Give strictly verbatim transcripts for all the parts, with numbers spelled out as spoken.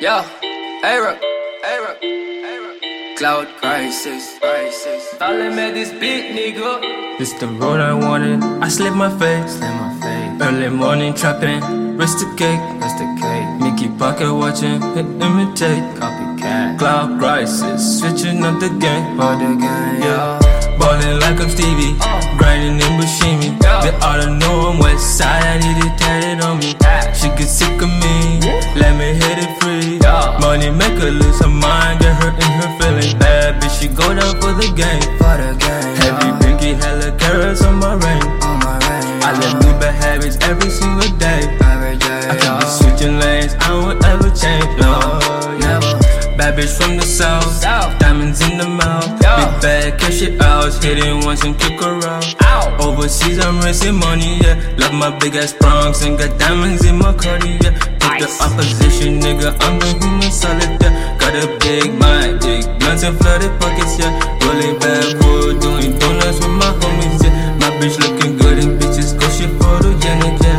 Yo, A-Rock, A-Rock, A-Rock. Cloud crisis, crisis. Falling at this beat, nigga. This the road I wanted. I slip my face, Slap my face. early morning trapping, wrist the cake, That's the cake. Mickey pocket watching, hit imitate. Copycat. Cloud crisis, switching up the game. For the game, yo. Ballin' like I'm Stevie, Oh. grinding in Buscemi. Yeah. They oughta know I'm west side, I need it tatted on me. Ah. She get sick of me, let me hit it free. Yeah. Money make her lose her mind, get hurt in her feelings. Bad bitch, she go down for the game. For the game, Heavy yo. pinky, hella carrots on my ring. On my ring, I live new bad habits every single day. every day, I can yo. be switching lanes, I won't ever change, no. Never. Bad bitch from the south, South. diamonds in the mouth. Yeah. Big bag, cash it out, hit it once and kick her out. Ow. Overseas, I'm raising money, yeah. Love my big ass bronx and got diamonds in my cardi, yeah. Take the Ice. opposition, nigga, I'm the human solid, yeah. Got a big mind, big blunts and flooded pockets, yeah. Rolling backwood, doing donuts with my homies, yeah. My bitch looking good and bitches go shit photogenic, yeah.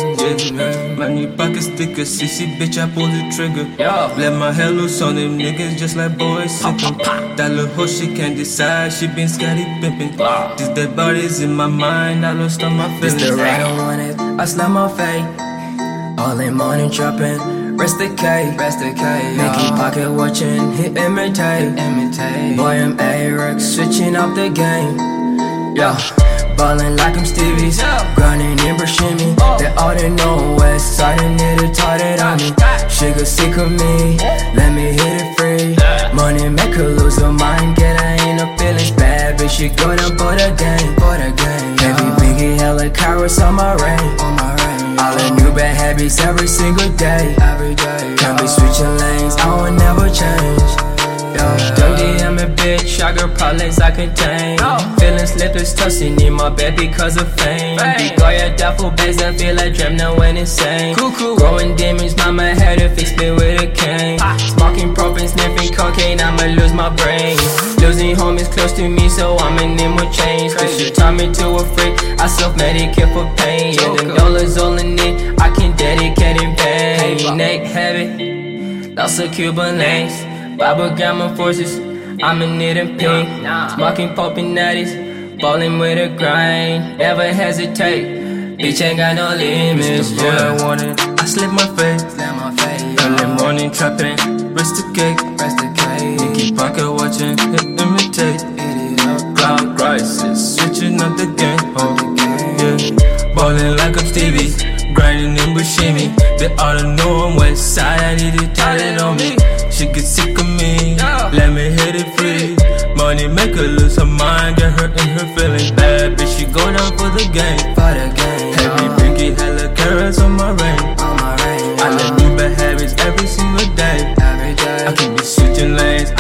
Yeah, my new pocket sticker, sissy bitch, I pull the trigger. Yo. Let my hair loose on them niggas just like boys sippin'. That little hoe, she can't decide, she been scatty pimpin'. Wow. These dead bodies in my mind, I lost all my This feelings. the right I want it, I slap my face. All in morning trapping, rest the cake, rest the cake. Mickey pocket watching, hit imitate, imitate. Boy, I'm A-Rock, switching up the game. Yeah, ballin' like I'm Stevie, grinding in Buscemi. They all they know west side and it tarted on me. She got sick of me, let me hit it free. Money make her lose her mind, get her in her feelings. Bad bitch, she go down for the game, for the game. Heavy biggie, hella carrots on my ring, on my ring. All the new bad habits every single day, every day. Can't be switching lanes, I will never change. Young D, I'm a bitch, I got problems I contain. Feeling slippers, toasting in my bed because of fame. Big Goya duffel bags, I feel like Drem now went insane. Growing demons, mama had to fix me with a cane. Smoking prop and sniffing cocaine, I'ma lose my brain. Losing homies close to me, so I'm in them with chains. Cause she turned me to a freak, I self-medicate for pain. Yeah, them dollars all in it, I can dedicate in vain. Neck heavy, lots of Cuban links. Bible grammar forces, I'm in it in pink. Smoking, popping natties, ballin' with a grind. Never hesitate, bitch ain't got no limits. All I wanted, I slip my face, Slap my face, early morning trapping, wrist the cake, rest the cake. Mickey pocket watching, hit imitate. Eat it up, Cloud crisis, switching up the game, oh yeah. Ballin' like I'm Stevie, grinding in Buscemi. They oughta know I'm west side, I need it tatted on me. She get sick of me, let me hit it free. Money make her lose her mind, get hurt in her feelings. Bad bitch, she go down for the game. for the game. Heavy pinky, hella carrots on my ring. On my ring, I live new bad habits every single day. every day. I can be switching lanes,